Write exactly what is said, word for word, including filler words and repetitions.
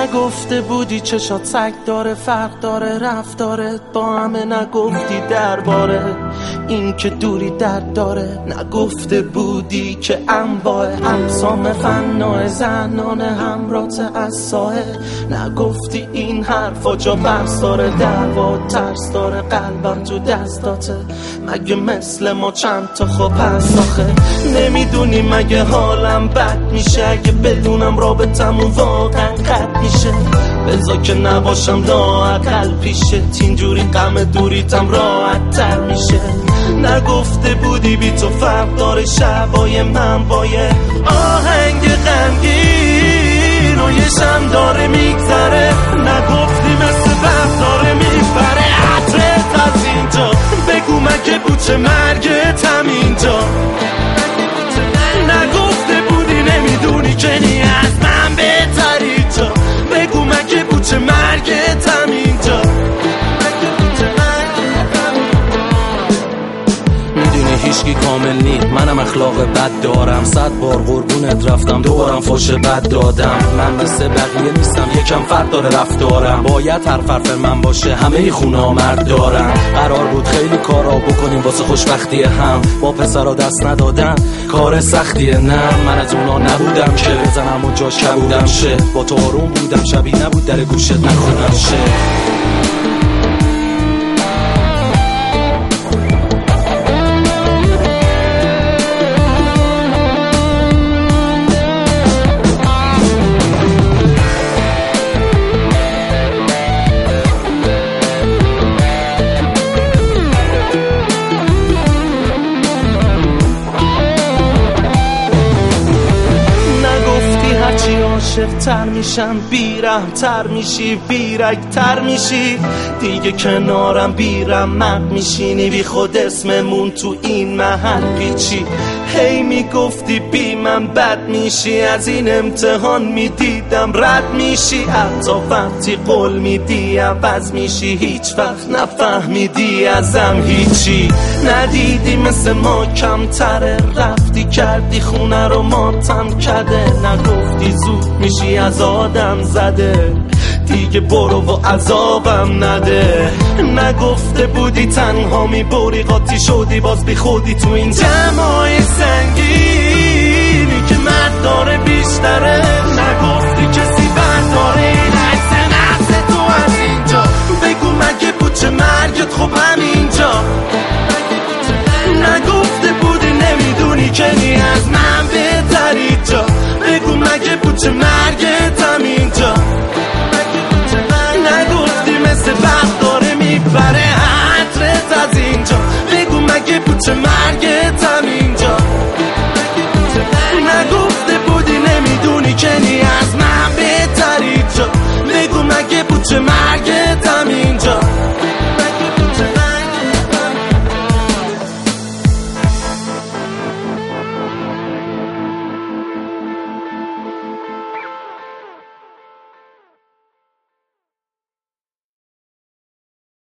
نگفته بودی چشات سگ داره، فرق داره رفتارت با همه، نگفتی درباره این که دوری درد داره، نگفته بودی که انواع اقسام فنای زنان همرات از ساحل، نگفتی این حرفا جا برس داره، دعوا ترس داره، قلبم تو دستاته، مگه مثل ما چند تا خوب هست آخه؟ نمیدونی مگه حالم بد میشه اگه بدونم رابطمون واقعا قد میشه؟ بذار که نباشم لااقل پیشت، اینجوری غم دوریتم راحت تر میشه. نگفته بودی بی تو فرق داره شبای من با یه آهنگ غمگین و یه شم داره میگذره، نگفتی مثل برق داره میبره عطرت از اینجا، بگو مگه بوچه مرگت همینجا؟ نگفته بودی نمیدونی که نی از من بهتری جا، بگو مگه بوچه مرگت همینجا؟ میدونی هیچکی کامل نی، منم اخلاق بد دارم، صد بار قربونت رفتم دوبارم فوش بد دادم، من مثل بقیه نیستم یکم فرق داره رفتارم، باید هر حرف من باشه همه خونه مرد دارم، قرار بود خیلی کارا بکنیم واسه خوشبختی هم، با پسرا دست ندادن کار سختیه، نه من از اونا نبودم که بزنم و جاش کبودم شه، با تو آروم بودم شبی نبود در گوشت نخونم شه. عاشق تر میشم بیرم تر میشی بیرک تر میشی دیگه، کنارم بیرمق میشینی بی خود اسممون تو این محل پیچی، هی میگفتی بی من بد میشی، از این امتحان میدیدم رد میشی، حتی وقتی قول میدی عوض میشی، هیچ وقت نفهمیدی ازم هیچی، ندیدی مثل ما کمتره، رفتی کردی خونه رو ماتم کده، نگفتی زود میشی از آدم زده، دیگه برو و عذابم نده، نگفته بودی تنها میبری قاطی شدی باز بی خودی تو این جمعای سنگی،